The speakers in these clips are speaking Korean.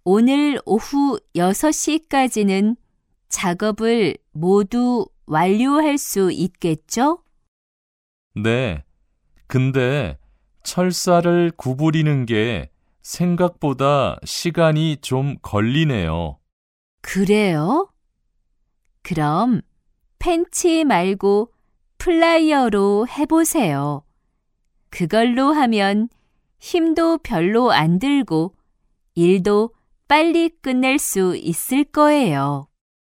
오늘 오후 6시까지는 작업을 모두 완료할 수 있겠죠? 네, 근데 철사를 구부리는 게 생각보다 시간이 좀 걸리네요. 그래요? 그럼 펜치 말고 플라이어로 해보세요. 그걸로 하면 힘도 별로 안 들고 일도 빨리 끝낼 수 있을 거예요.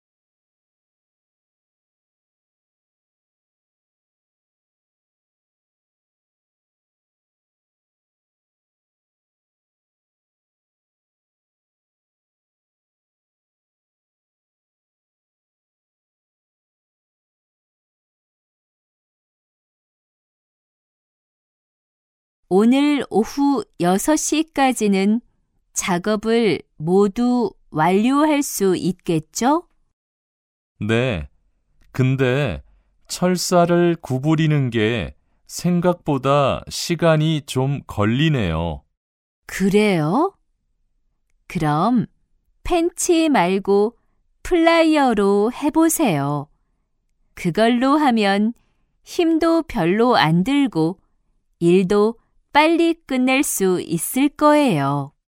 오늘 오후 6시까지는 작업을 모두 완료할 수 있겠죠? 네, 근데 철사를 구부리는 게 생각보다 시간이 좀 걸리네요. 그래요? 그럼 펜치 말고 플라이어로 해보세요. 그걸로 하면 힘도 별로 안 들고 일도 빨리 끝낼 수 있을 거예요.